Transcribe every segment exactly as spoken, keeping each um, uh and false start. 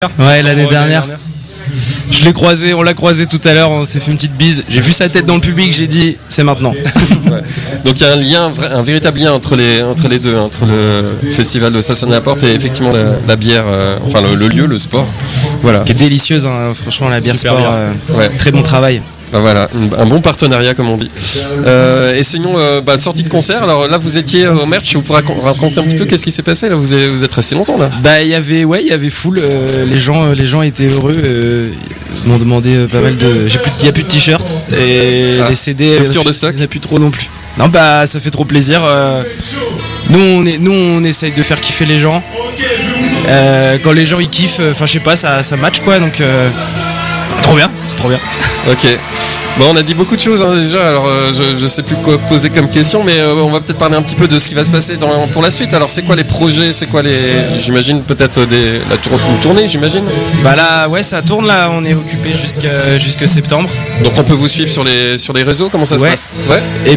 Ouais, l'année dernière. Je l'ai croisé, on l'a croisé tout à l'heure, on s'est fait une petite bise. J'ai vu sa tête dans le public, j'ai dit c'est maintenant. Ouais. Donc il y a un lien, un, vrai, un véritable lien entre les, entre les deux, entre le festival de Ça sonne à la porte et effectivement la, la bière, euh, enfin le, le lieu, le sport. Voilà. Qui est délicieuse, hein, franchement la bière Super sport, euh, ouais. Très bon travail. Bah voilà, un bon partenariat comme on dit. Euh, et sinon, euh, bah, sortie de concert. Alors là, vous étiez au merch. Vous pourrez raconter un petit peu qu'est-ce qui s'est passé là. Vous êtes, vous êtes resté longtemps là. Bah il y avait, ouais, il y avait full. Euh, les gens, les gens étaient heureux. Euh, ils m'ont demandé euh, pas mal de. J'ai plus, il y a plus de t-shirts et ah, les C D. Rupture de stock. Il n'y a plus trop non plus. Non bah ça fait trop plaisir. Euh, nous on est, nous on essaye de faire kiffer les gens. Euh, quand les gens ils kiffent, enfin je sais pas, ça, ça match quoi. Donc euh, trop bien, c'est trop bien. Ok. Bon, on a dit beaucoup de choses hein, déjà, alors euh, je, je sais plus quoi poser comme question, mais euh, on va peut-être parler un petit peu de ce qui va se passer dans, pour la suite. Alors c'est quoi les projets, c'est quoi les, j'imagine peut-être des, la tour, une tournée, j'imagine. Bah là, ouais, ça tourne là, on est occupé jusqu'à jusqu'à septembre. Donc on peut vous suivre sur les sur les réseaux, comment ça ouais. se passe? Ouais. Et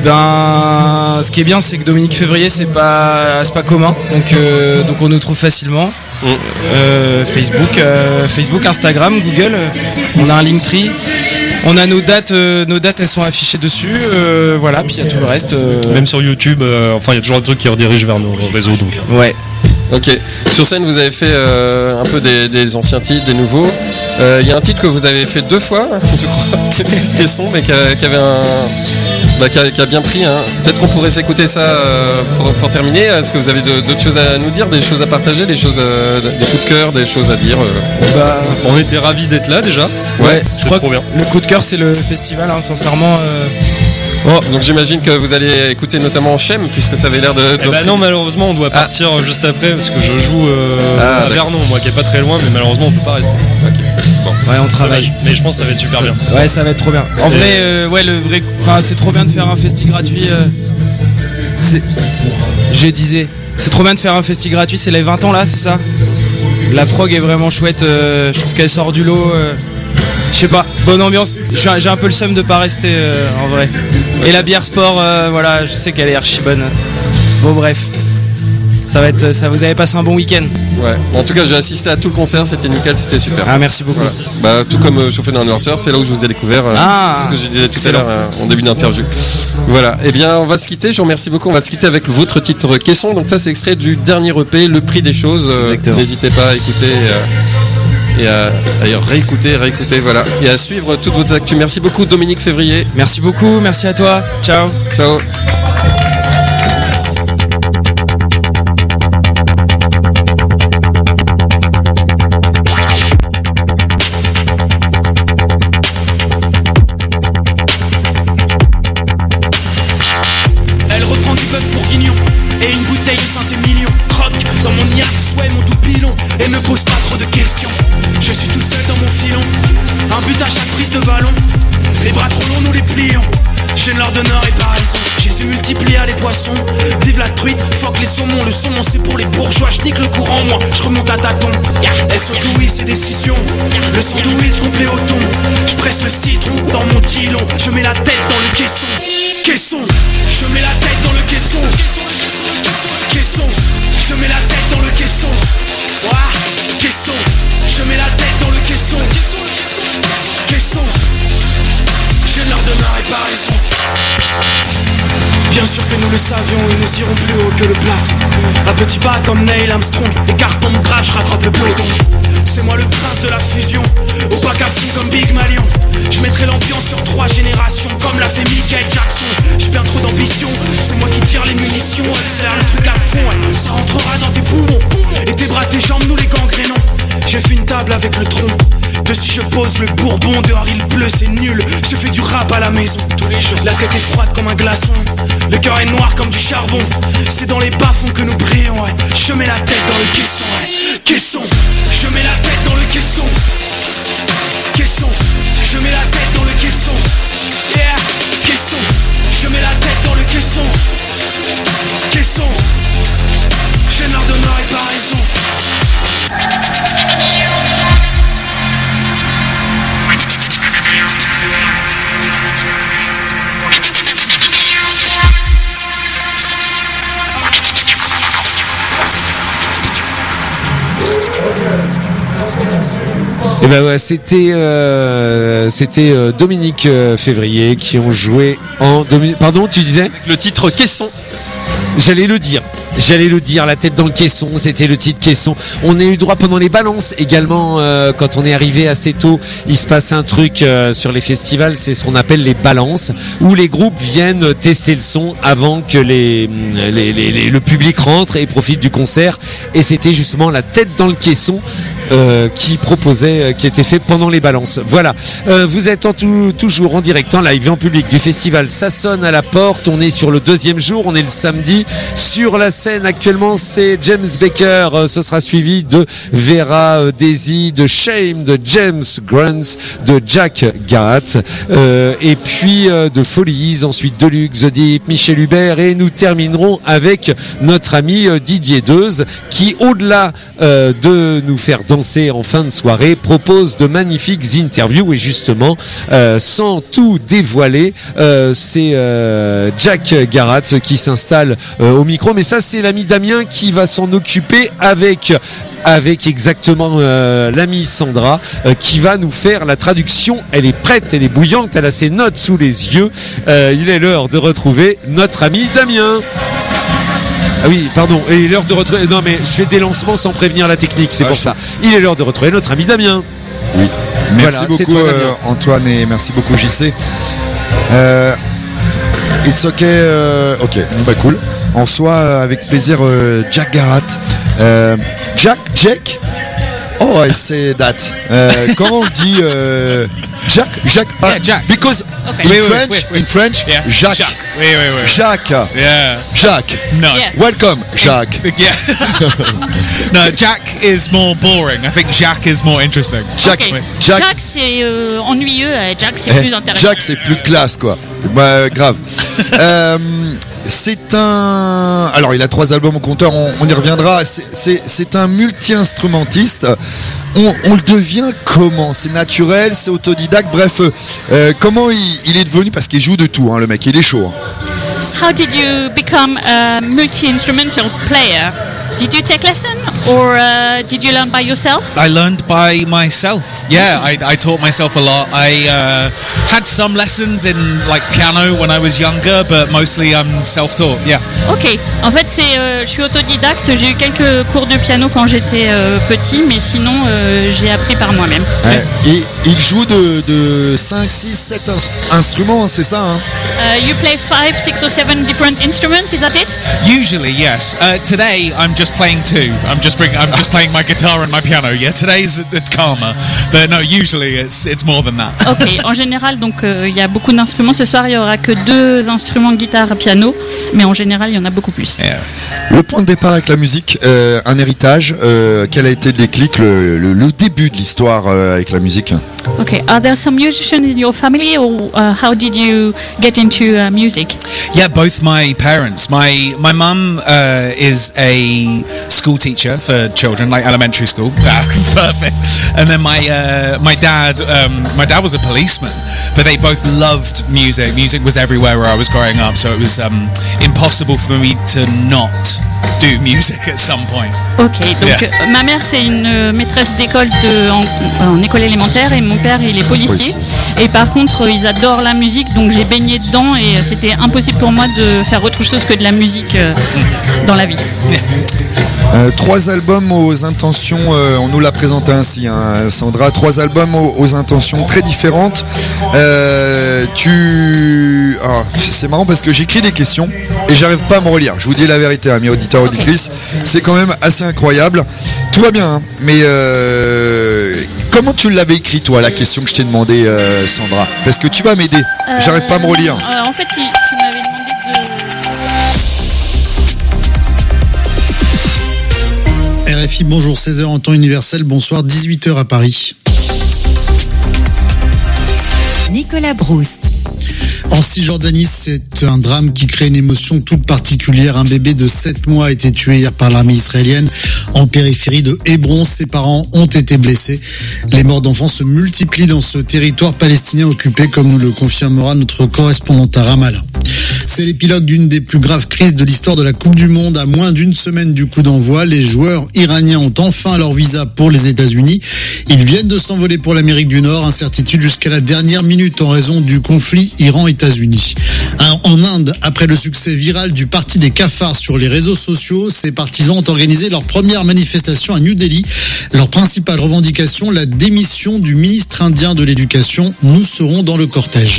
ben, ce qui est bien, c'est que Dominique Février, c'est pas c'est pas commun, donc euh, donc on nous trouve facilement. Mmh. Euh, Facebook, euh, Facebook, Instagram, Google. Euh, on a un Linktree. On a nos dates, euh, nos dates elles sont affichées dessus, euh, voilà, puis il y a tout le reste. Euh... Même sur YouTube, euh, enfin il y a toujours des trucs qui redirigent vers nos réseaux donc. Ouais. Ok. Sur scène vous avez fait euh, un peu des, des anciens titres, des nouveaux. Il euh, y a un titre que vous avez fait deux fois, je crois, Caisson, mais qui, a, qui avait un. Bah, qui, a, qui a bien pris. Hein. Peut-être qu'on pourrait s'écouter ça euh, pour, pour terminer. Est-ce que vous avez de, d'autres choses à nous dire, des choses à partager, des choses, euh, des coups de cœur, des choses à dire euh, bah, on était ravis d'être là déjà. Ouais, je crois trop bien. Le coup de cœur, c'est le festival, hein, sincèrement. Euh... Oh. Donc j'imagine que vous allez écouter notamment Chem, puisque ça avait l'air de. Eh bah non, malheureusement, on doit partir ah. juste après parce que je joue euh, ah, à Vernon, moi qui est pas très loin, mais malheureusement, on peut pas rester. Ok. Bon. Ouais, on travaille. Mais je pense que ça va être super ça, bien. Ouais, ça va être trop bien. En Et... vrai, euh, ouais, le vrai, enfin, c'est trop bien de faire un festi gratuit. Euh, c'est... Je disais, c'est trop bien de faire un festi gratuit. C'est les vingt ans là, c'est ça. La prog est vraiment chouette. Euh, je trouve qu'elle sort du lot. Euh, Je sais pas, bonne ambiance. J'ai un peu le seum de pas rester euh, en vrai. Et la bière sport, euh, voilà, je sais qu'elle est archi bonne. Bon bref, ça va être, ça vous avez passé un bon week-end. Ouais. En tout cas, j'ai assisté à tout le concert, c'était nickel, c'était super. Ah merci beaucoup. Voilà. Bah tout comme euh, Chauffeur d'un anniversaire, c'est là où je vous ai découvert. Euh, ah, c'est ce que je disais tout à l'heure euh, en début d'interview. Voilà. Eh bien, on va se quitter. Je vous remercie beaucoup. On va se quitter avec votre titre Caisson. Donc ça, c'est extrait du dernier E P, Le Prix des choses. Euh, n'hésitez pas à écouter. Euh, Et à, à réécouter, réécouter, voilà. Et à suivre toutes vos actus. Merci beaucoup Dominique Février. Merci beaucoup, merci à toi. Ciao. Ciao. Elle reprend du bœuf bourguignon et une bouteille de Saint-Émilion. Croque dans mon Iax, ouais mon tout pilon. Et me pose pas trop de questions. Je suis tout seul dans mon filon. Un but à chaque prise de ballon. Les bras trop longs, nous les plions. Chaîne leur donneur et paraison. Jésus multiplie à les poissons. Vive la truite, fuck les saumons. Le saumon c'est pour les bourgeois. Je nique le courant, moi je remonte à tâtons. Yeah. Elles sont douilles, c'est décision. Le sandwich complet au thon. Je presse le citron dans mon tilon. Je mets la tête dans le caisson. Caisson. Je mets la tête dans le caisson. Caisson. Je mets la tête dans le caisson. Ouah. Caisson. Je mets la tête dans le caisson. Caisson. J'ai l'heure de ma réparation. Bien sûr que nous le savions et nous irons plus haut que le plafond. Un petit pas comme Neil Armstrong. Les cartons de grave, je rattrape le peloton. C'est moi le prince de la fusion. Au bac à fond comme Big Malion. Je mettrai l'ambiance sur trois générations comme l'a fait Michael Jackson. J'ai bien trop d'ambition. C'est moi qui tire les munitions. Accélère le truc à fond. Ça rentrera dans tes poumons. Et tes bras, tes jambes, nous les gangrénons. J'ai fait une table avec le tronc. Dessus je pose le bourbon. Dehors il pleut, c'est nul. Je fais du rap à la maison tous les jours. La tête est froide comme un glaçon. Le cœur est noir comme du charbon. C'est dans les bas-fonds que nous brillons, ouais. Je mets la tête dans le caisson, ouais. Caisson. Je mets la tête dans le caisson. Caisson. Je mets la tête dans le caisson. Yeah. Caisson. Je mets la tête dans le caisson. Caisson. J'ai l'heure de ma réparation. Okay. Et ben ouais, c'était euh, c'était euh, Dominique euh, Février qui ont joué en Domi- pardon, tu disais le titre Caisson. J'allais le dire. J'allais le dire, la tête dans le caisson, c'était le titre Caisson. On a eu droit pendant les balances également, euh, quand on est arrivé assez tôt, il se passe un truc euh, sur les festivals, c'est ce qu'on appelle les balances, où les groupes viennent tester le son avant que les, les, les, les le public rentre et profite du concert. Et c'était justement la tête dans le caisson euh, qui proposait, euh, qui était fait pendant les balances. Voilà, euh, vous êtes en tout, toujours en direct, en live, en public du festival. Ça sonne à la porte, on est sur le deuxième jour, on est le samedi. Sur la scène actuellement, c'est James Baker, euh, ce sera suivi de Vera euh, Daisy, de Shame, de James Grant, de Jack Garratt, euh, et puis euh, de Follies, ensuite Deluxe, The Deep, Michel Hubert, et nous terminerons avec notre ami euh, Didier Deuze, qui au-delà euh, de nous faire danser en fin de soirée, propose de magnifiques interviews. Et justement, euh, sans tout dévoiler, euh, c'est euh, Jack Garratt qui s'installe euh, au micro, mais ça c'est l'ami Damien qui va s'en occuper avec avec exactement euh, l'amie Sandra euh, qui va nous faire la traduction. Elle est prête, elle est bouillante, elle a ses notes sous les yeux. Euh, il est l'heure de retrouver notre ami Damien. Ah oui, pardon, il est l'heure de retrouver... Non mais je fais des lancements sans prévenir la technique, c'est ah, pour je... ça. Il est l'heure de retrouver notre ami Damien. Oui, merci voilà, beaucoup toi, euh, Antoine, et merci beaucoup J C. Euh, it's ok, euh, ok, bah, cool. On reçoit euh, avec plaisir euh, Jack Garratt. Euh, Jack, Jack. Oh, I say that. Euh, comment on dit euh, Jack, Jack, yeah, uh, Jack. Because okay. in wait, French, wait, wait. in French, yeah. Jacques. Jacques. Wait, wait, wait. Jacques. Yeah. Jacques. No. Yeah. Welcome, Jacques. Yeah. No, Jack is more boring. I think Jacques is more interesting. Jack, Okay. Jack. Jack, c'est euh, ennuyeux, euh, Jack c'est Eh, plus intéressant. Jack, c'est plus classe, quoi. Bah, grave. euh, c'est un. Alors, il a trois albums au compteur, on, on y reviendra. C'est, c'est, c'est un multi-instrumentiste. On, on le devient comment? C'est naturel, c'est autodidacte. Bref, euh, comment il, il est devenu? Parce qu'il joue de tout, hein, le mec, il est chaud. Hein. How did you become a multi-instrumental player? Did you take lesson or uh, did you learn by yourself? I learned by myself. Yeah, I, I taught myself a lot. I uh, had some lessons in like piano when I was younger, but mostly I'm self-taught. Yeah. Ok, en fait c'est, euh, je suis autodidacte, j'ai eu quelques cours de piano quand j'étais euh, petit, mais sinon euh, j'ai appris par moi-même. Ouais. Et il joue de, de cinq, six, sept ins- instruments, c'est ça, hein? Uh, you play five, six or seven different instruments, is that it? Usually, yes. Uh, today I'm just playing two. I'm just bring, I'm just playing my guitar and my piano. Yeah, today's a, a calmer, but no, usually it's it's more than that. Ok, en général, donc il euh, y a beaucoup d'instruments. Ce soir, il y aura que deux instruments, guitare et piano, mais en général, il y en a beaucoup plus. Yeah. Le point de départ avec la musique, euh, un héritage. Euh, quel a été le déclic, le, le, le début de l'histoire euh, avec la musique? Okay, are there some musicians in your family, or uh, how did you get into uh, music? Yeah, both my parents. My my mum uh, is a school teacher for children, like elementary school. Ah, perfect. And then my uh, my dad, um, my dad was a policeman, but they both loved music. Music was everywhere where I was growing up, so it was um, impossible for me to not do music at some point. Ok, donc Yeah. euh, ma mère c'est une euh, maîtresse d'école de, en, en école élémentaire et mon père il est policier. Et par contre euh, ils adorent la musique, donc j'ai baigné dedans et euh, c'était impossible pour moi de faire autre chose que de la musique euh, dans la vie. Euh, trois albums aux intentions, euh, on nous l'a présenté ainsi, hein, Sandra, trois albums aux, aux intentions très différentes. Euh, tu, ah, c'est marrant parce que j'écris des questions et j'arrive pas à me relire. Je vous dis la vérité, amis auditeurs, auditrices, c'est quand même assez incroyable. Tout va bien, hein, mais euh, comment tu l'avais écrit toi, la question que je t'ai demandé, euh, Sandra? Parce que tu vas m'aider. J'arrive pas à me relire. Euh, en fait, il, tu m'avais demandé de. R F I, bonjour, seize heures en temps universel, bonsoir, dix-huit heures à Paris. Nicolas Brousse. En Cisjordanie, c'est un drame qui crée une émotion toute particulière. Un bébé de sept mois a été tué hier par l'armée israélienne en périphérie de Hébron. Ses parents ont été blessés. Les morts d'enfants se multiplient dans ce territoire palestinien occupé, comme nous le confirmera notre correspondante à Ramallah. C'est l'épilogue d'une des plus graves crises de l'histoire de la Coupe du Monde. À moins d'une semaine du coup d'envoi, les joueurs iraniens ont enfin leur visa pour les États-Unis. Ils viennent de s'envoler pour l'Amérique du Nord. Incertitude jusqu'à la dernière minute en raison du conflit Iran-États-Unis. En Inde, après le succès viral du parti des cafards sur les réseaux sociaux, ses partisans ont organisé leur première manifestation à New Delhi. Leur principale revendication, la démission du ministre indien de l'Éducation. Nous serons dans le cortège.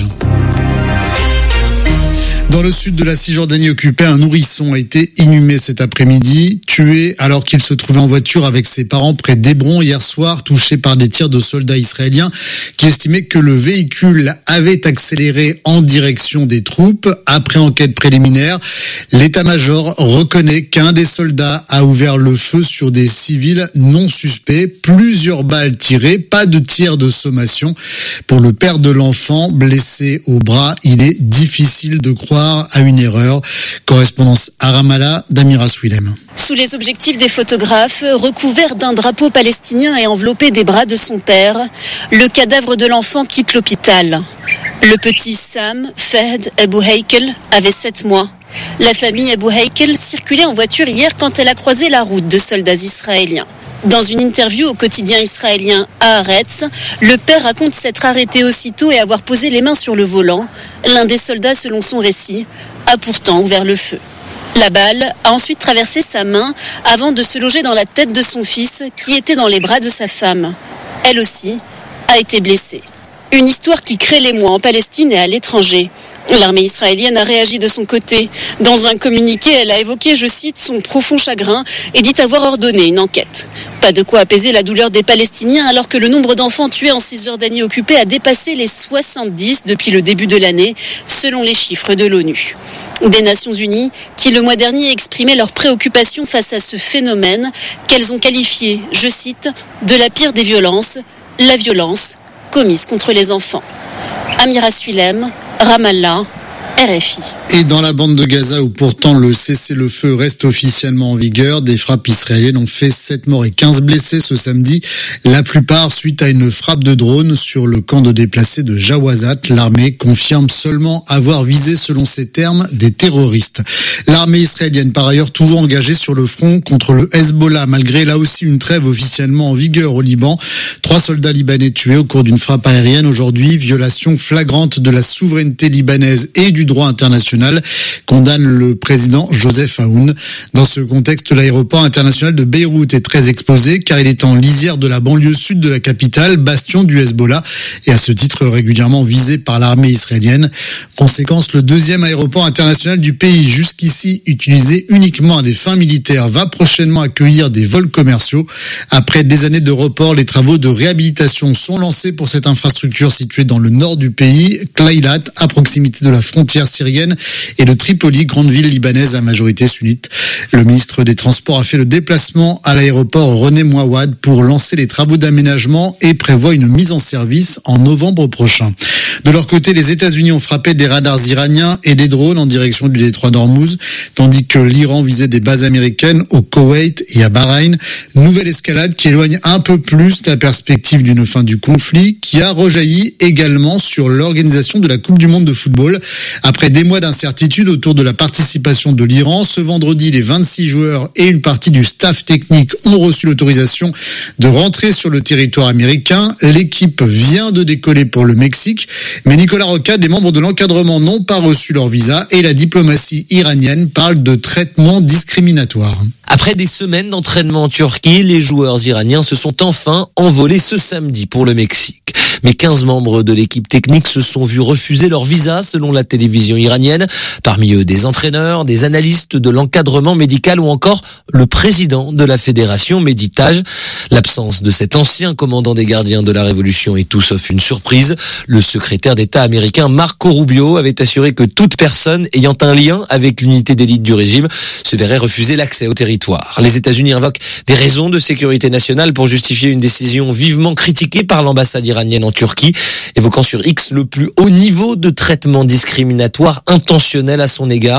Dans le sud de la Cisjordanie occupée, un nourrisson a été inhumé cet après-midi, tué alors qu'il se trouvait en voiture avec ses parents près d'Hébron hier soir, touché par des tirs de soldats israéliens qui estimaient que le véhicule avait accéléré en direction des troupes. Après enquête préliminaire, l'état-major reconnaît qu'un des soldats a ouvert le feu sur des civils non suspects. Plusieurs balles tirées, pas de tir de sommation. Pour le père de l'enfant blessé au bras, il est difficile de croire à une erreur. Correspondance à Ramallah d'Amira Swilem. Sous les objectifs des photographes, recouvert d'un drapeau palestinien et enveloppé des bras de son père, le cadavre de l'enfant quitte l'hôpital. Le petit Sam Fahd Abou Heikel avait sept mois. La famille Abou Heikel circulait en voiture hier quand elle a croisé la route de soldats israéliens. Dans une interview au quotidien israélien Haaretz, le père raconte s'être arrêté aussitôt et avoir posé les mains sur le volant. L'un des soldats, selon son récit, a pourtant ouvert le feu. La balle a ensuite traversé sa main avant de se loger dans la tête de son fils qui était dans les bras de sa femme. Elle aussi a été blessée. Une histoire qui crée l'émoi en Palestine et à l'étranger. L'armée israélienne a réagi de son côté. Dans un communiqué, elle a évoqué, je cite, son profond chagrin et dit avoir ordonné une enquête. Pas de quoi apaiser la douleur des Palestiniens alors que le nombre d'enfants tués en Cisjordanie occupée a dépassé les soixante-dix depuis le début de l'année, selon les chiffres de l'ONU. Des Nations Unies qui, le mois dernier, exprimaient leur préoccupation face à ce phénomène qu'elles ont qualifié, je cite, de la pire des violences, la violence commise contre les enfants. Amira Swilem, Ramallah, R F I. Et dans la bande de Gaza où pourtant le cessez-le-feu reste officiellement en vigueur, des frappes israéliennes ont fait sept morts et quinze blessés ce samedi. La plupart suite à une frappe de drone sur le camp de déplacés de Jawazat. L'armée confirme seulement avoir visé, selon ses termes, des terroristes. L'armée israélienne, par ailleurs, toujours engagée sur le front contre le Hezbollah, malgré là aussi une trêve officiellement en vigueur au Liban. Trois soldats libanais tués au cours d'une frappe aérienne aujourd'hui. Violation flagrante de la souveraineté libanaise et du droit international, condamne le président Joseph Aoun. Dans ce contexte, l'aéroport international de Beyrouth est très exposé car il est en lisière de la banlieue sud de la capitale, bastion du Hezbollah, et à ce titre régulièrement visé par l'armée israélienne. Conséquence, le deuxième aéroport international du pays, jusqu'ici utilisé uniquement à des fins militaires, va prochainement accueillir des vols commerciaux. Après des années de report, les travaux de réhabilitation sont lancés pour cette infrastructure située dans le nord du pays, Klaylat, à proximité de la frontière syrienne, et de Tripoli, grande ville libanaise à majorité sunnite. Le ministre des Transports a fait le déplacement à l'aéroport René Mouawad pour lancer les travaux d'aménagement et prévoit une mise en service en novembre prochain. De leur côté, les États-Unis ont frappé des radars iraniens et des drones en direction du détroit d'Ormuz, tandis que l'Iran visait des bases américaines au Koweït et à Bahreïn. Nouvelle escalade qui éloigne un peu plus la perspective d'une fin du conflit, qui a rejailli également sur l'organisation de la Coupe du Monde de football. Après des mois d'incertitude autour de la participation de l'Iran, ce vendredi, les vingt-six joueurs et une partie du staff technique ont reçu l'autorisation de rentrer sur le territoire américain. L'équipe vient de décoller pour le Mexique, mais Nicolas Roca, des membres de l'encadrement n'ont pas reçu leur visa et la diplomatie iranienne parle de traitement discriminatoire. Après des semaines d'entraînement en Turquie, les joueurs iraniens se sont enfin envolés ce samedi pour le Mexique. Mais quinze membres de l'équipe technique se sont vus refuser leur visa selon la télévision iranienne. Parmi eux, des entraîneurs, des analystes de l'encadrement médical ou encore le président de la fédération Méditage. L'absence de cet ancien commandant des gardiens de la Révolution est tout sauf une surprise. Le secrétaire d'État américain Marco Rubio avait assuré que toute personne ayant un lien avec l'unité d'élite du régime se verrait refuser l'accès au territoire. Les États-Unis invoquent des raisons de sécurité nationale pour justifier une décision vivement critiquée par l'ambassade iranienne en Turquie, évoquant sur X le plus haut niveau de traitement discriminatoire intentionnel à son égard.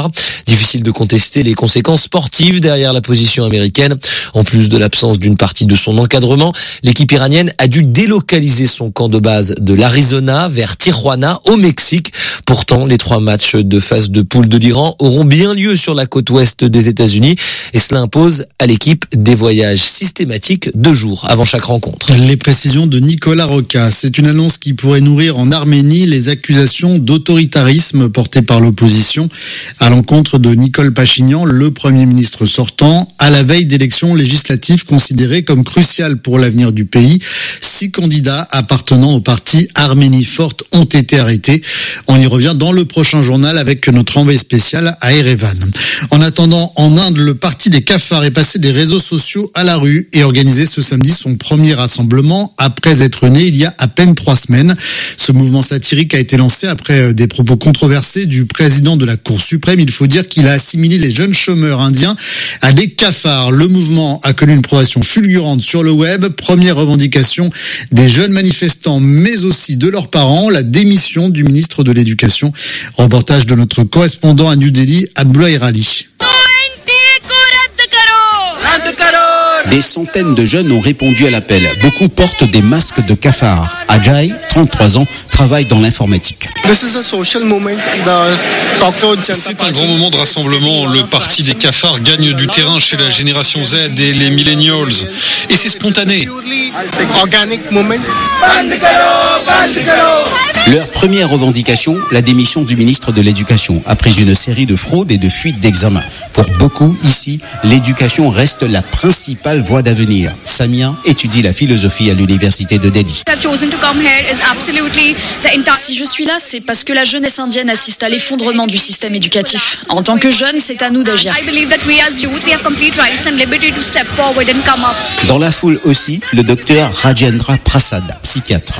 Difficile de contester les conséquences sportives derrière la position américaine. En plus de l'absence d'une partie de son encadrement, l'équipe iranienne a dû délocaliser son camp de base de l'Arizona vers Tijuana au Mexique. Pourtant, les trois matchs de phase de poule de l'Iran auront bien lieu sur la côte ouest des États-Unis et cela impose à l'équipe des voyages systématiques deux jours avant chaque rencontre. Les précisions de Nicolas Roca. C'est une annonce qui pourrait nourrir en Arménie les accusations d'autoritarisme portées par l'opposition à l'encontre de Nicole Pachinian, le Premier ministre sortant, à la veille d'élections législatives considérées comme cruciales pour l'avenir du pays. Six candidats appartenant au parti Arménie Forte ont été arrêtés. On y revient dans le prochain journal avec notre envoyé spécial à Erevan. En attendant, en Inde, le parti des cafards est passé des réseaux sociaux à la rue et organisé ce samedi son premier rassemblement après être né il y a à peine trois semaines. Ce mouvement satirique a été lancé après des propos controversés du président de la Cour suprême. Il faut dire qu'il a assimilé les jeunes chômeurs indiens à des cafards. Le mouvement a connu une progression fulgurante sur le web. Première revendication des jeunes manifestants, mais aussi de leurs parents, la démission du ministre de l'Éducation. Reportage de notre correspondant à New Delhi, Abdullah Irali. Des centaines de jeunes ont répondu à l'appel. Beaucoup portent des masques de cafard. Ajay, trente-trois ans, travaille dans l'informatique. C'est un grand moment de rassemblement. Le parti des cafards gagne du terrain chez la génération Z et les millennials. Et c'est spontané. Leur première revendication, la démission du ministre de l'Éducation, après une série de fraudes et de fuites d'examens. Pour beaucoup, ici, l'éducation reste la principale voie d'avenir. Samia étudie la philosophie à l'université de Delhi. Si je suis là, c'est parce que la jeunesse indienne assiste à l'effondrement du système éducatif. En tant que jeunes, c'est à nous d'agir. Dans la foule aussi, le docteur Rajendra Prasad, psychiatre.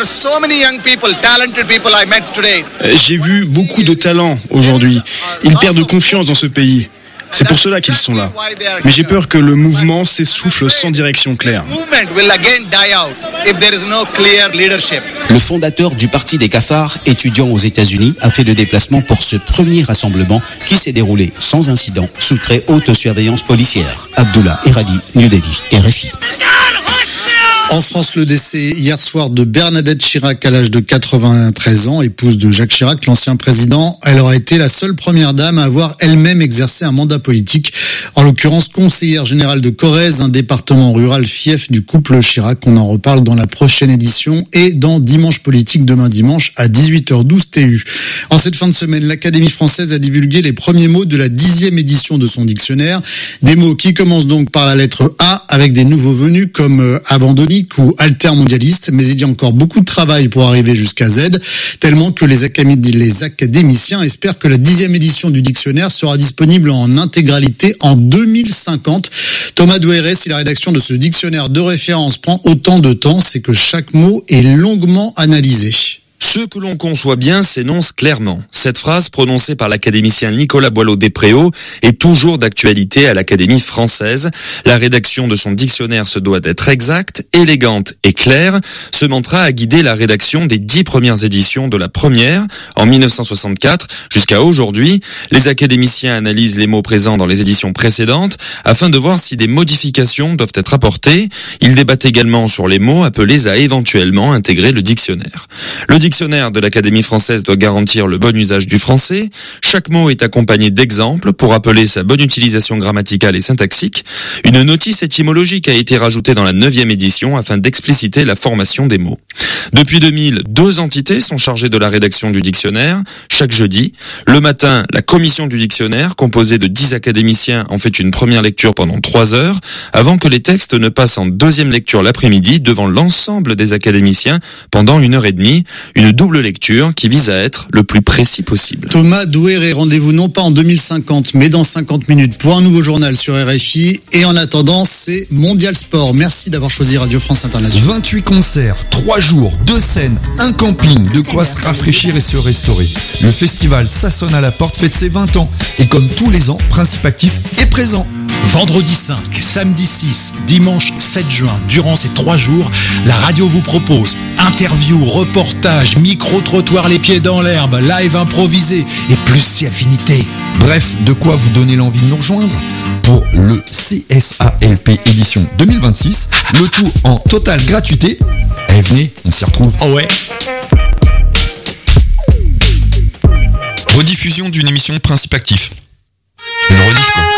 J'ai vu beaucoup de talents aujourd'hui. Ils perdent confiance dans ce pays. C'est pour cela qu'ils sont là. Mais j'ai peur que le mouvement s'essouffle sans direction claire. Le fondateur du Parti des cafards, étudiant aux États-Unis, a fait le déplacement pour ce premier rassemblement qui s'est déroulé sans incident sous très haute surveillance policière. Abdullah Iradi, New Delhi, R F I. En France, le décès hier soir de Bernadette Chirac à l'âge de quatre-vingt-treize ans, épouse de Jacques Chirac, l'ancien président. Elle aura été la seule première dame à avoir elle-même exercé un mandat politique. En l'occurrence, conseillère générale de Corrèze, un département rural fief du couple Chirac. On en reparle dans la prochaine édition et dans Dimanche Politique demain dimanche à dix-huit heures douze T U. En cette fin de semaine, l'Académie française a divulgué les premiers mots de la dixième édition de son dictionnaire. Des mots qui commencent donc par la lettre A avec des nouveaux venus comme euh, abandonnique ou altermondialiste, mais il y a encore beaucoup de travail pour arriver jusqu'à Z, tellement que les, académi- les académiciens espèrent que la dixième édition du dictionnaire sera disponible en intégralité en deux mille cinquante. Thomas Douéré, si la rédaction de ce dictionnaire de référence prend autant de temps, c'est que chaque mot est longuement analysé. Ce que l'on conçoit bien s'énonce clairement. Cette phrase, prononcée par l'académicien Nicolas Boileau-Despréaux, est toujours d'actualité à l'Académie française. La rédaction de son dictionnaire se doit d'être exacte, élégante et claire. Ce mantra a guidé la rédaction des dix premières éditions de la première, en mille neuf cent soixante-quatre, jusqu'à aujourd'hui. Les académiciens analysent les mots présents dans les éditions précédentes, afin de voir si des modifications doivent être apportées. Ils débattent également sur les mots appelés à éventuellement intégrer le dictionnaire. Le Le dictionnaire de l'Académie française doit garantir le bon usage du français. Chaque mot est accompagné d'exemples pour rappeler sa bonne utilisation grammaticale et syntaxique. Une notice étymologique a été rajoutée dans la neuvième édition afin d'expliciter la formation des mots. Depuis deux mille, deux entités sont chargées de la rédaction du dictionnaire. Chaque jeudi, le matin, la commission du dictionnaire, composée de dix académiciens, en fait une première lecture pendant trois heures, avant que les textes ne passent en deuxième lecture l'après-midi devant l'ensemble des académiciens pendant une heure et demie. Une double lecture qui vise à être le plus précis possible. Thomas Douéré, rendez-vous non pas en deux mille cinquante, mais dans cinquante minutes pour un nouveau journal sur R F I. Et en attendant, c'est Mondial Sport. Merci d'avoir choisi Radio France Internationale. vingt-huit concerts, trois jours, deux scènes, un camping, de quoi se rafraîchir et se restaurer. Le festival Ça sonne à la porte fête ses vingt ans. Et comme tous les ans, Principe Actif est présent. Vendredi cinq, samedi six, dimanche sept juin, durant ces trois jours, la radio vous propose interviews, reportages, micro-trottoirs les pieds dans l'herbe, live improvisé et plus si affinité. Bref, de quoi vous donner l'envie de nous rejoindre pour le C S A L P édition deux mille vingt-six, le tout en totale gratuité. Eh venez, on s'y retrouve. Oh ouais. Rediffusion d'une émission Principe Actif. Une rediff quoi.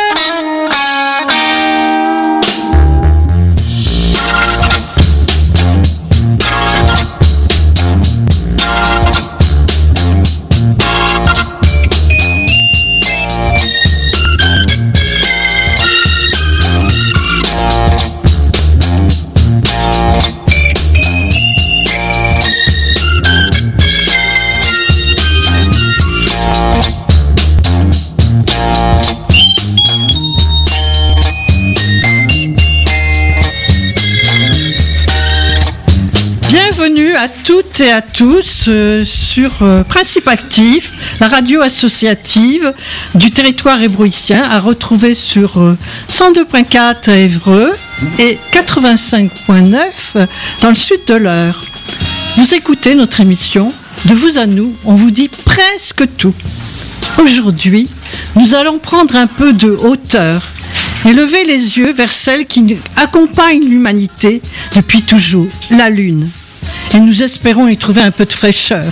Bienvenue à toutes et à tous euh, sur euh, Principe Actif, la radio associative du territoire ébrouissien, à retrouver sur euh, cent deux point quatre à Évreux et quatre-vingt-cinq point neuf dans le sud de l'Eure. Vous écoutez notre émission De vous à nous, on vous dit presque tout. Aujourd'hui, nous allons prendre un peu de hauteur et lever les yeux vers celle qui accompagne l'humanité depuis toujours, la Lune. Et nous espérons y trouver un peu de fraîcheur.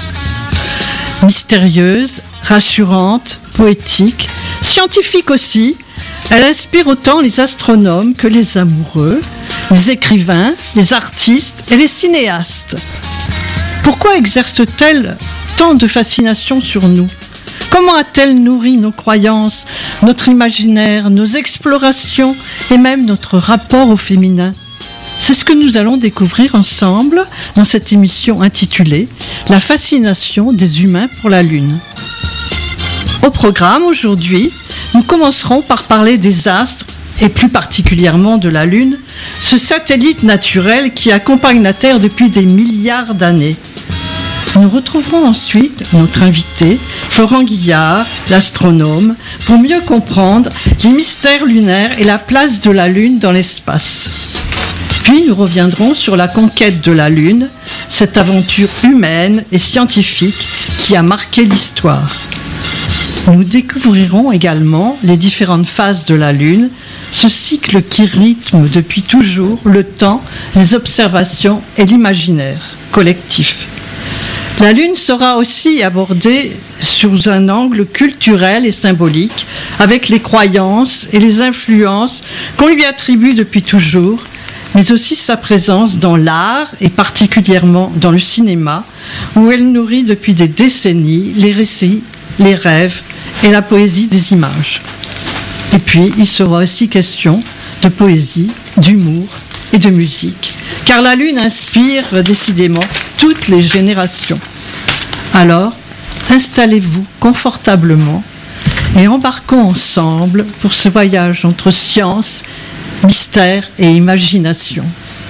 Mystérieuse, rassurante, poétique, scientifique aussi, elle inspire autant les astronomes que les amoureux, les écrivains, les artistes et les cinéastes. Pourquoi exerce-t-elle tant de fascination sur nous ? Comment a-t-elle nourri nos croyances, notre imaginaire, nos explorations et même notre rapport au féminin ? C'est ce que nous allons découvrir ensemble dans cette émission intitulée « La fascination des humains pour la Lune ». Au programme aujourd'hui, nous commencerons par parler des astres et plus particulièrement de la Lune, ce satellite naturel qui accompagne la Terre depuis des milliards d'années. Nous retrouverons ensuite notre invité, Florent Guillard, l'astronome, pour mieux comprendre les mystères lunaires et la place de la Lune dans l'espace. Puis nous reviendrons sur la conquête de la Lune, cette aventure humaine et scientifique qui a marqué l'histoire. Nous découvrirons également les différentes phases de la Lune, ce cycle qui rythme depuis toujours le temps, les observations et l'imaginaire collectif. La Lune sera aussi abordée sous un angle culturel et symbolique, avec les croyances et les influences qu'on lui attribue depuis toujours, mais aussi sa présence dans l'art et particulièrement dans le cinéma, où elle nourrit depuis des décennies les récits, les rêves et la poésie des images. Et puis, il sera aussi question de poésie, d'humour et de musique, car la Lune inspire décidément toutes les générations. Alors, installez-vous confortablement et embarquons ensemble pour ce voyage entre science, mystère et imagination.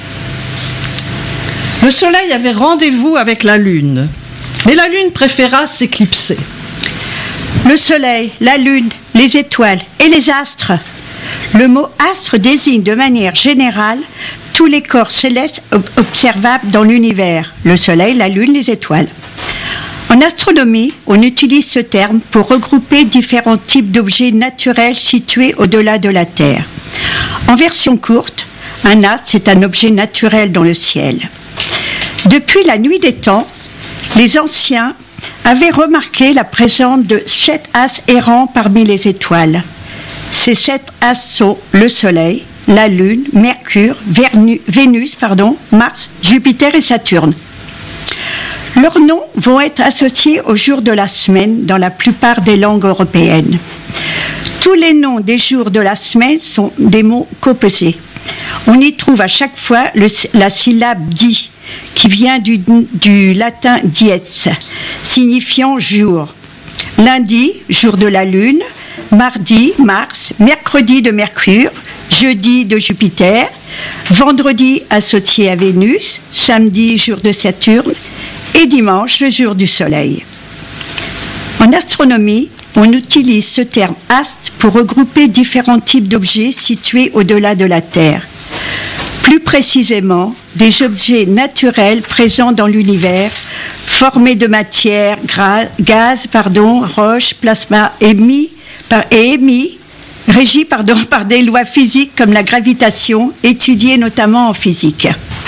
Le Soleil avait rendez-vous avec la Lune, mais la Lune préféra s'éclipser. Le Soleil, la Lune, les étoiles et les astres. Le mot astre désigne de manière générale tous les corps célestes observables dans l'univers. Le Soleil, la Lune, les étoiles. En astronomie, on utilise ce terme pour regrouper différents types d'objets naturels situés au-delà de la Terre. En version courte, un astre, c'est un objet naturel dans le ciel. Depuis la nuit des temps, les anciens avaient remarqué la présence de sept astres errants parmi les étoiles. Ces sept astres sont le Soleil, la Lune, Mercure, Vernu, Vénus, pardon, Mars, Jupiter et Saturne. Leurs noms vont être associés aux jours de la semaine dans la plupart des langues européennes. Tous les noms des jours de la semaine sont des mots composés. On y trouve à chaque fois le, la syllabe di, qui vient du, du latin dies, signifiant jour. Lundi, jour de la Lune, mardi, Mars, mercredi de Mercure, jeudi de Jupiter, vendredi associé à Vénus, samedi, jour de Saturne, et dimanche, le jour du Soleil. En astronomie, On utilise ce terme astre pour regrouper différents types d'objets situés au-delà de la Terre. Plus précisément, des objets naturels présents dans l'univers, formés de matière, gra- gaz, pardon, roches, plasma, émis par, et émis, régis pardon, par des lois physiques comme la gravitation, étudiées notamment en physique.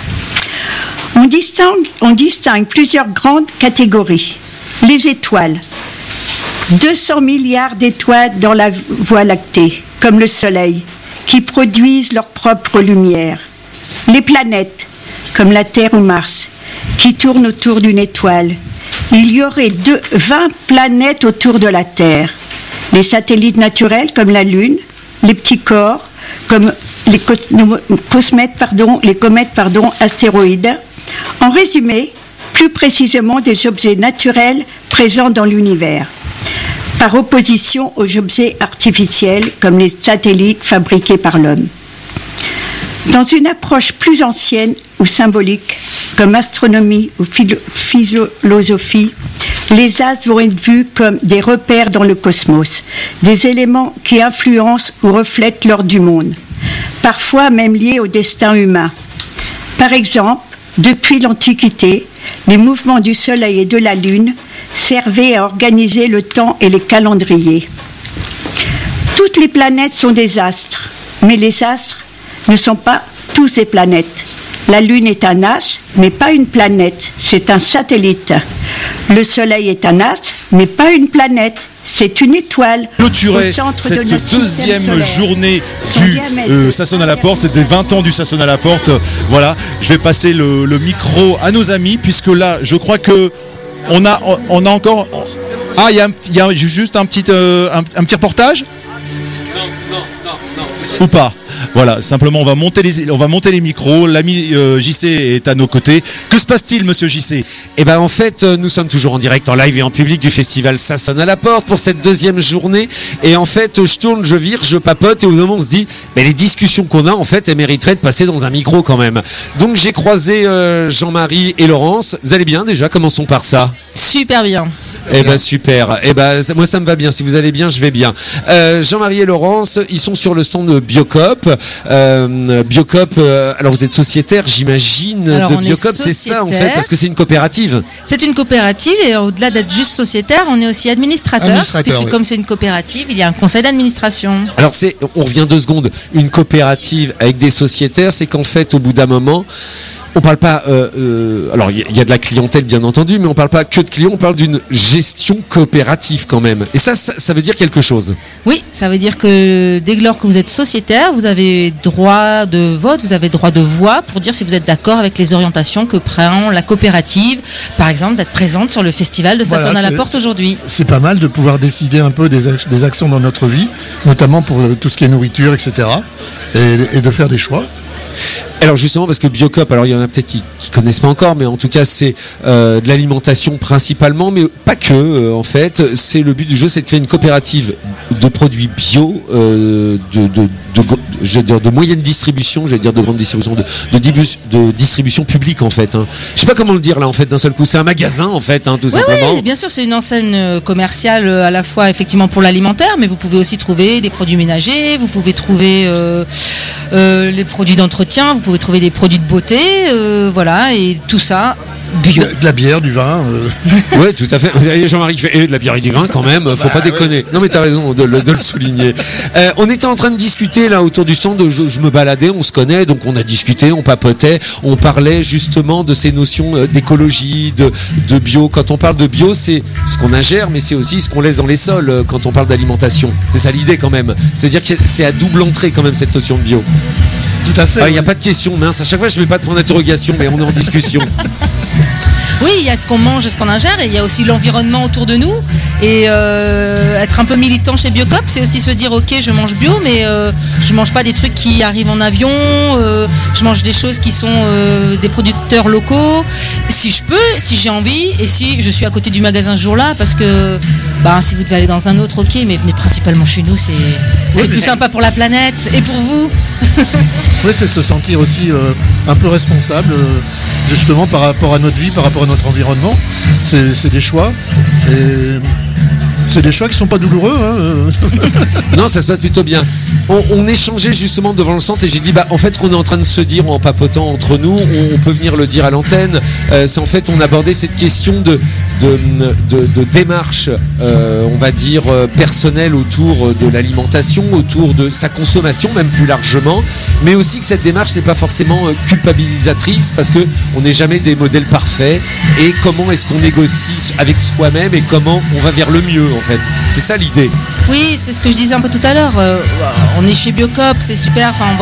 On distingue, on distingue plusieurs grandes catégories. Les étoiles. deux cents milliards d'étoiles dans la Voie lactée, comme le Soleil, qui produisent leur propre lumière. Les planètes, comme la Terre ou Mars, qui tournent autour d'une étoile. Il y aurait deux, vingt planètes autour de la Terre. Les satellites naturels, comme la Lune, les petits corps, comme les, cosmètes, pardon, les comètes, pardon, astéroïdes. En résumé, plus précisément des objets naturels présents dans l'univers, par opposition aux objets artificiels comme les satellites fabriqués par l'homme. Dans une approche plus ancienne ou symbolique, comme astronomie ou philo- philosophie, les astres vont être vus comme des repères dans le cosmos, des éléments qui influencent ou reflètent l'ordre du monde, parfois même liés au destin humain. Par exemple, depuis l'Antiquité, les mouvements du Soleil et de la Lune servaient à organiser le temps et les calendriers. Toutes les planètes sont des astres, mais les astres ne sont pas tous des planètes. La Lune est un astre, mais pas une planète, c'est un satellite. Le Soleil est un astre, mais pas une planète, c'est une étoile clôturer au centre cette de notre deuxième système solaire. journée Son du diamètre euh, Ça sonne à la porte, des vingt ans du Ça sonne à la porte. Voilà, je vais passer le, le micro à nos amis, puisque là, je crois que on a, on a encore... Ah, il y a, un, il y a juste un petit, euh, un, un petit reportage ? Non, non, non, non. Ou pas. Voilà, simplement on va monter les, on va monter les micros. L'ami euh, J C est à nos côtés. Que se passe-t-il, monsieur J C ? Eh ben en fait, nous sommes toujours en direct, en live et en public du festival Ça sonne à la porte pour cette deuxième journée. Et en fait, je tourne, je vire, je papote et au moment on se dit, mais les discussions qu'on a, en fait, elles mériteraient de passer dans un micro quand même. Donc j'ai croisé euh, Jean-Marie et Laurence. Vous allez bien déjà ? Commençons par ça. Super bien. Eh ben super. Eh ben moi ça me va bien. Si vous allez bien, je vais bien. Euh, Jean-Marie et Laurence, ils sont sur le stand de Biocop. Euh, Biocop. Euh, alors vous êtes sociétaire, j'imagine, alors, de on Biocop. est C'est ça en fait, parce que c'est une coopérative. C'est une coopérative et au-delà d'être juste sociétaire, on est aussi administrateur, Administrateur, puisque oui. comme c'est une coopérative, il y a un conseil d'administration. Alors c'est, on revient deux secondes. Une coopérative avec des sociétaires, c'est qu'en fait, au bout d'un moment. On parle pas. Euh, euh, alors il y, y a de la clientèle bien entendu, mais on parle pas que de clients. On parle d'une gestion coopérative quand même. Et ça, ça, ça veut dire quelque chose. Oui, ça veut dire que dès lors que vous êtes sociétaire, vous avez droit de vote, vous avez droit de voix pour dire si vous êtes d'accord avec les orientations que prend la coopérative. Par exemple, d'être présente sur le festival de Ça Voilà, sonne à la c'est- porte aujourd'hui. C'est pas mal de pouvoir décider un peu des, ac- des actions dans notre vie, notamment pour euh, tout ce qui est nourriture, et cetera. Et, et de faire des choix. Alors justement parce que Biocop, alors il y en a peut-être qui, qui connaissent pas encore, mais en tout cas c'est euh, de l'alimentation principalement, mais pas que euh, en fait. C'est le but du jeu, c'est de créer une coopérative de produits bio, euh, de, de, de, gro- je vais dire de moyenne distribution, je vais dire de grande distribution, de, de, dibu- de distribution publique en fait. Hein. Je sais pas comment le dire là en fait d'un seul coup. C'est un magasin en fait, hein, tout Oui, simplement. oui, bien sûr, c'est une enseigne euh, commerciale euh, à la fois effectivement pour l'alimentaire, mais vous pouvez aussi trouver des produits ménagers, vous pouvez trouver euh, euh, les produits d'entretien, vous pouvez trouver des produits de beauté, euh, voilà, et tout ça bio. De la bière, du vin. Euh... Ouais, tout à fait. Et Jean-Marie qui fait eh, de la bière et du vin quand même. Faut Bah, pas déconner. Non mais t'as raison de, le- de le souligner. Euh, on était en train de discuter là autour du stand. Je, je me baladais, on se connaît, donc on a discuté, on papotait, on parlait justement de ces notions euh, d'écologie, de, de bio. Quand on parle de bio, c'est ce qu'on ingère, mais c'est aussi ce qu'on laisse dans les sols euh, quand on parle d'alimentation. C'est ça l'idée quand même. C'est-à-dire que c'est à double entrée quand même cette notion de bio. Tout à fait. Il n'y a pas de question, mince. À chaque fois, je mets pas de point d'interrogation, mais on est en discussion. Oui, il y a ce qu'on mange et ce qu'on ingère, et il y a aussi l'environnement autour de nous. Et euh, être un peu militant chez Biocop, c'est aussi se dire ok, je mange bio, mais euh, je mange pas des trucs qui arrivent en avion. Euh, je mange des choses qui sont euh, des producteurs locaux. Si je peux, si j'ai envie, et si je suis à côté du magasin ce jour-là, parce que bah, si vous devez aller dans un autre, ok, mais venez principalement chez nous, c'est c'est Oui, plus mais- sympa pour la planète et pour vous. Oui, c'est se sentir aussi euh, un peu responsable, euh, justement par rapport à notre vie, par rapport à notre environnement. C'est c'est des choix. Et c'est des choix qui sont pas douloureux. Hein. Non, ça se passe plutôt bien. On, on échangeait justement devant le centre et j'ai dit, bah, en fait, ce qu'on est en train de se dire en papotant entre nous, on, on peut venir le dire à l'antenne. Euh, c'est en fait, on abordait cette question de, de, de, de démarche, euh, on va dire, euh, personnelle autour de l'alimentation, autour de sa consommation, même plus largement, mais aussi que cette démarche n'est pas forcément euh, culpabilisatrice parce que on n'est jamais des modèles parfaits et comment est-ce qu'on négocie avec soi-même et comment on va vers le mieux, en fait. C'est ça l'idée. Oui, c'est ce que je disais un peu tout à l'heure. Euh, on est chez Biocop, c'est super. Enfin,